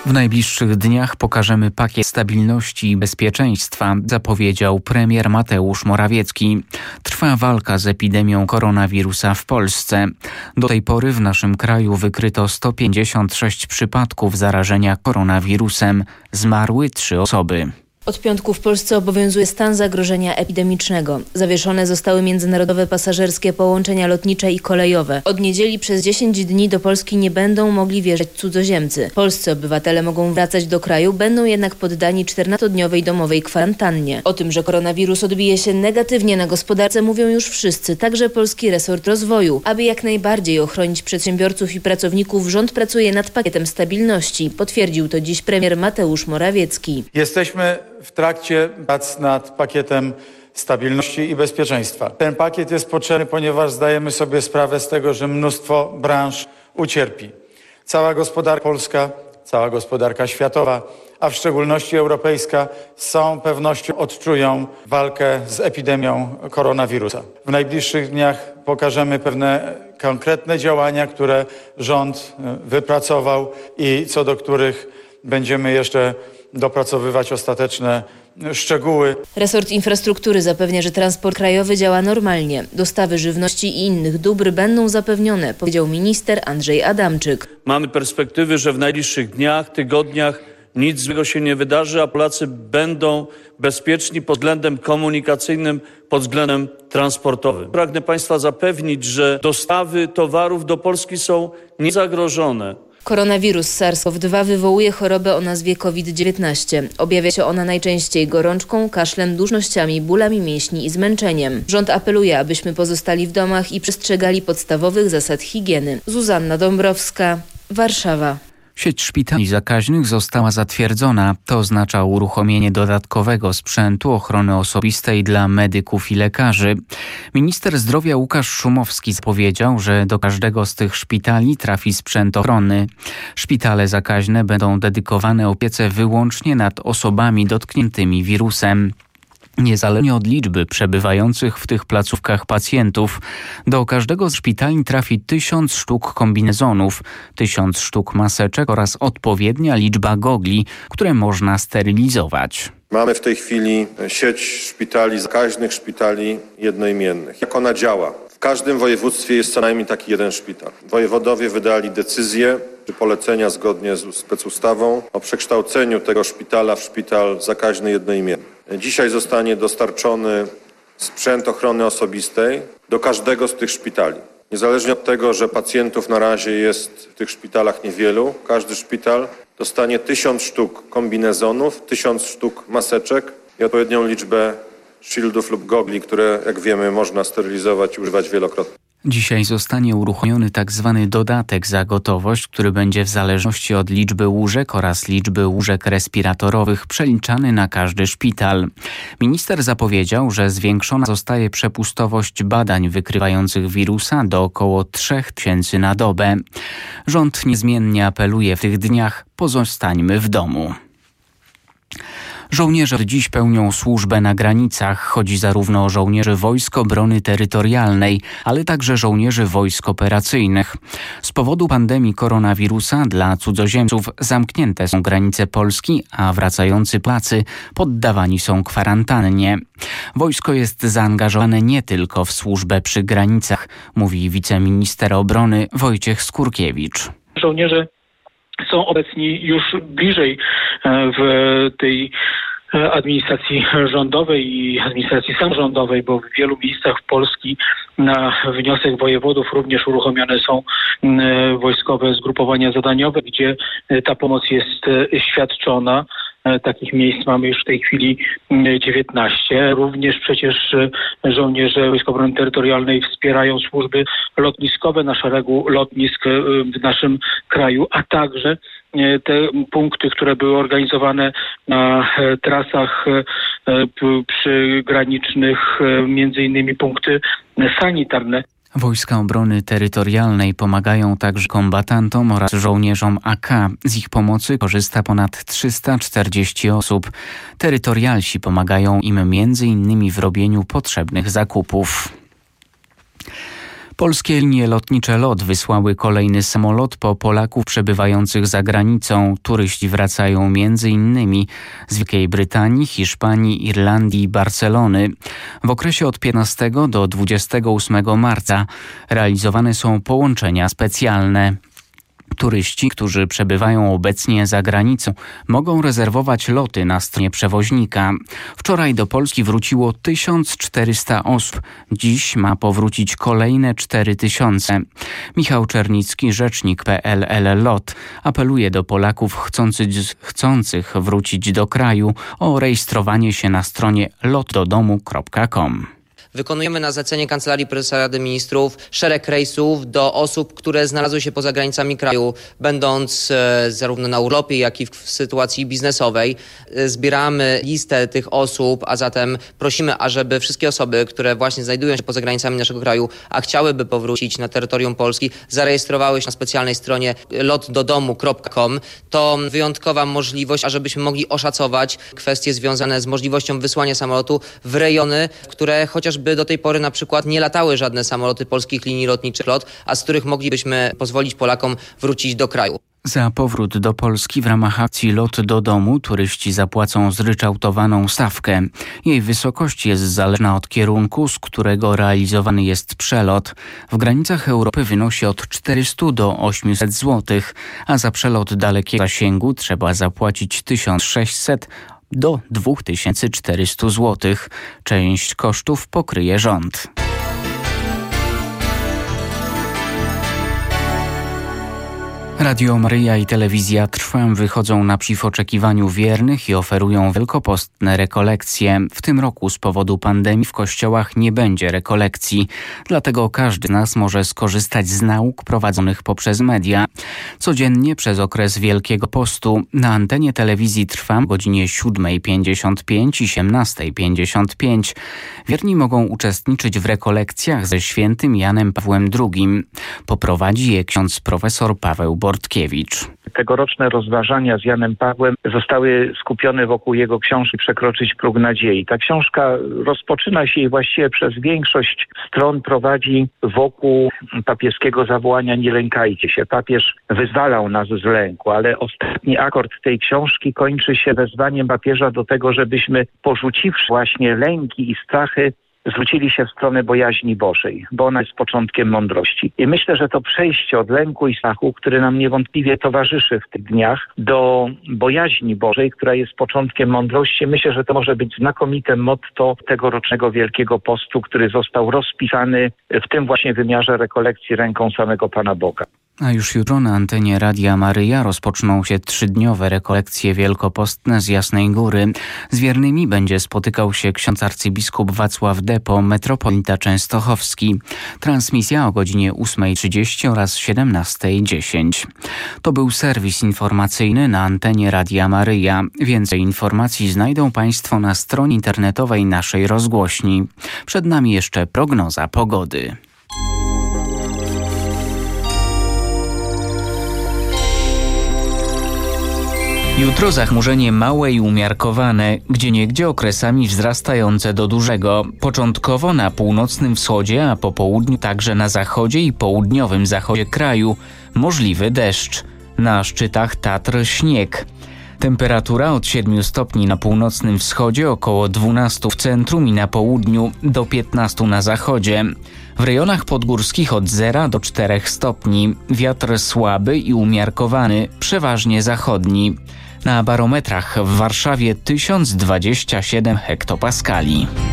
W najbliższych dniach pokażemy pakiet stabilności i bezpieczeństwa, zapowiedział premier Mateusz Morawiecki. Trwa walka z epidemią koronawirusa w Polsce. Do tej pory w naszym kraju wykryto 156 przypadków zarażenia koronawirusem. Zmarły 3 osoby. Od piątku w Polsce obowiązuje stan zagrożenia epidemicznego. Zawieszone zostały międzynarodowe pasażerskie połączenia lotnicze i kolejowe. Od niedzieli przez 10 dni do Polski nie będą mogli wjeżdżać cudzoziemcy. Polscy obywatele mogą wracać do kraju, będą jednak poddani 14-dniowej domowej kwarantannie. O tym, że koronawirus odbije się negatywnie na gospodarce, mówią już wszyscy, także Polski Resort Rozwoju. Aby jak najbardziej ochronić przedsiębiorców i pracowników, rząd pracuje nad pakietem stabilności. Potwierdził to dziś premier Mateusz Morawiecki. Jesteśmy w trakcie prac nad pakietem stabilności i bezpieczeństwa. Ten pakiet jest potrzebny, ponieważ zdajemy sobie sprawę z tego, że mnóstwo branż ucierpi. Cała gospodarka polska, cała gospodarka światowa, a w szczególności europejska, z całą pewnością odczują walkę z epidemią koronawirusa. W najbliższych dniach pokażemy pewne konkretne działania, które rząd wypracował i co do których będziemy jeszcze dopracowywać ostateczne szczegóły. Resort Infrastruktury zapewnia, że transport krajowy działa normalnie. Dostawy żywności i innych dóbr będą zapewnione, powiedział minister Andrzej Adamczyk. Mamy perspektywy, że w najbliższych dniach, tygodniach nic złego się nie wydarzy, a Polacy będą bezpieczni pod względem komunikacyjnym, pod względem transportowym. Pragnę Państwa zapewnić, że dostawy towarów do Polski są niezagrożone. Koronawirus SARS-CoV-2 wywołuje chorobę o nazwie COVID-19. Objawia się ona najczęściej gorączką, kaszlem, dusznościami, bólami mięśni i zmęczeniem. Rząd apeluje, abyśmy pozostali w domach i przestrzegali podstawowych zasad higieny. Zuzanna Dąbrowska, Warszawa. Sieć szpitali zakaźnych została zatwierdzona. To oznacza uruchomienie dodatkowego sprzętu ochrony osobistej dla medyków i lekarzy. Minister zdrowia Łukasz Szumowski zapowiedział, że do każdego z tych szpitali trafi sprzęt ochronny. Szpitale zakaźne będą dedykowane opiece wyłącznie nad osobami dotkniętymi wirusem. Niezależnie od liczby przebywających w tych placówkach pacjentów, do każdego z szpitali trafi 1000 sztuk kombinezonów, 1000 sztuk maseczek oraz odpowiednia liczba gogli, które można sterylizować. Mamy w tej chwili sieć szpitali zakaźnych, szpitali jednoimiennych. Jak ona działa? W każdym województwie jest co najmniej taki jeden szpital. Wojewodowie wydali decyzję czy polecenia zgodnie z specustawą o przekształceniu tego szpitala w szpital zakaźny jednoimienny. Dzisiaj zostanie dostarczony sprzęt ochrony osobistej do każdego z tych szpitali. Niezależnie od tego, że pacjentów na razie jest w tych szpitalach niewielu, każdy szpital dostanie 1000 sztuk kombinezonów, 1000 sztuk maseczek i odpowiednią liczbę shieldów lub gogli, które, jak wiemy, można sterylizować i używać wielokrotnie. Dzisiaj zostanie uruchomiony tzw. dodatek za gotowość, który będzie w zależności od liczby łóżek oraz liczby łóżek respiratorowych przeliczany na każdy szpital. Minister zapowiedział, że zwiększona zostaje przepustowość badań wykrywających wirusa do około 3000 na dobę. Rząd niezmiennie apeluje w tych dniach: pozostańmy w domu. Żołnierze od dziś pełnią służbę na granicach. Chodzi zarówno o żołnierzy Wojsk Obrony Terytorialnej, ale także żołnierzy wojsk operacyjnych. Z powodu pandemii koronawirusa dla cudzoziemców zamknięte są granice Polski, a wracający Polacy poddawani są kwarantannie. Wojsko jest zaangażowane nie tylko w służbę przy granicach, mówi wiceminister obrony Wojciech Skurkiewicz. Żołnierze są obecni już bliżej w tej administracji rządowej i administracji samorządowej, bo w wielu miejscach Polski na wniosek wojewodów również uruchomione są wojskowe zgrupowania zadaniowe, gdzie ta pomoc jest świadczona. Takich miejsc mamy już w tej chwili 19. Również przecież żołnierze Wojsk Obrony Terytorialnej wspierają służby lotniskowe na szeregu lotnisk w naszym kraju, a także te punkty, które były organizowane na trasach przygranicznych, między innymi punkty sanitarne. Wojska Obrony Terytorialnej pomagają także kombatantom oraz żołnierzom AK. Z ich pomocy korzysta ponad 340 osób. Terytorialsi pomagają im m.in. w robieniu potrzebnych zakupów. Polskie linie lotnicze LOT wysłały kolejny samolot po Polaków przebywających za granicą. Turyści wracają m.in. z Wielkiej Brytanii, Hiszpanii, Irlandii i Barcelony. W okresie od 15 do 28 marca realizowane są połączenia specjalne. Turyści, którzy przebywają obecnie za granicą, mogą rezerwować loty na stronie przewoźnika. Wczoraj do Polski wróciło 1400 osób. Dziś ma powrócić kolejne 4000. Michał Czernicki, rzecznik PLL LOT, apeluje do Polaków chcących wrócić do kraju o rejestrowanie się na stronie lotdodomu.com. Wykonujemy na zlecenie Kancelarii Prezesa Rady Ministrów szereg rejsów do osób, które znalazły się poza granicami kraju, będąc zarówno na urlopie, jak i w sytuacji biznesowej. Zbieramy listę tych osób, a zatem prosimy, ażeby wszystkie osoby, które właśnie znajdują się poza granicami naszego kraju, a chciałyby powrócić na terytorium Polski, zarejestrowały się na specjalnej stronie lotdodomu.com. To wyjątkowa możliwość, ażebyśmy mogli oszacować kwestie związane z możliwością wysłania samolotu w rejony, które chociażby do tej pory na przykład nie latały żadne samoloty polskich linii lotniczych LOT, a z których moglibyśmy pozwolić Polakom wrócić do kraju. Za powrót do Polski w ramach akcji Lot do domu turyści zapłacą zryczałtowaną stawkę. Jej wysokość jest zależna od kierunku, z którego realizowany jest przelot. W granicach Europy wynosi od 400 do 800 zł, a za przelot dalekiego zasięgu trzeba zapłacić 1600 do 2400 zł. Część kosztów pokryje rząd. Radio Maryja i Telewizja Trwam wychodzą naprzeciw oczekiwaniu wiernych i oferują wielkopostne rekolekcje. W tym roku z powodu pandemii w kościołach nie będzie rekolekcji, dlatego każdy z nas może skorzystać z nauk prowadzonych poprzez media. Codziennie przez okres Wielkiego Postu na antenie telewizji Trwam o godzinie 7:55 i 18:55 wierni mogą uczestniczyć w rekolekcjach ze świętym Janem Pawłem II. Poprowadzi je ksiądz profesor Paweł Bortkiewicz. Tegoroczne rozważania z Janem Pawłem zostały skupione wokół jego książki Przekroczyć próg nadziei. Ta książka rozpoczyna się i właściwie przez większość stron prowadzi wokół papieskiego zawołania "Nie lękajcie się". Papież wyzwalał nas z lęku, ale ostatni akord tej książki kończy się wezwaniem papieża do tego, żebyśmy porzuciwszy właśnie lęki i strachy, zwrócili się w stronę bojaźni Bożej, bo ona jest początkiem mądrości. I myślę, że to przejście od lęku i strachu, który nam niewątpliwie towarzyszy w tych dniach, do bojaźni Bożej, która jest początkiem mądrości, myślę, że to może być znakomite motto tegorocznego Wielkiego Postu, który został rozpisany w tym właśnie wymiarze rekolekcji ręką samego Pana Boga. A już jutro na antenie Radia Maryja rozpoczną się 3-dniowe rekolekcje wielkopostne z Jasnej Góry. Z wiernymi będzie spotykał się ksiądz arcybiskup Wacław Depo, metropolita częstochowski. Transmisja o godzinie 8:30 oraz 17:10. To był serwis informacyjny na antenie Radia Maryja. Więcej informacji znajdą Państwo na stronie internetowej naszej rozgłośni. Przed nami jeszcze prognoza pogody. Jutro zachmurzenie małe i umiarkowane, gdzieniegdzie okresami wzrastające do dużego. Początkowo na północnym wschodzie, a po południu także na zachodzie i południowym zachodzie kraju. Możliwy deszcz. Na szczytach Tatr śnieg. Temperatura od 7 stopni na północnym wschodzie, około 12 w centrum i na południu, do 15 na zachodzie. W rejonach podgórskich od 0 do 4 stopni. Wiatr słaby i umiarkowany, przeważnie zachodni. Na barometrach w Warszawie 1027 hektopaskali.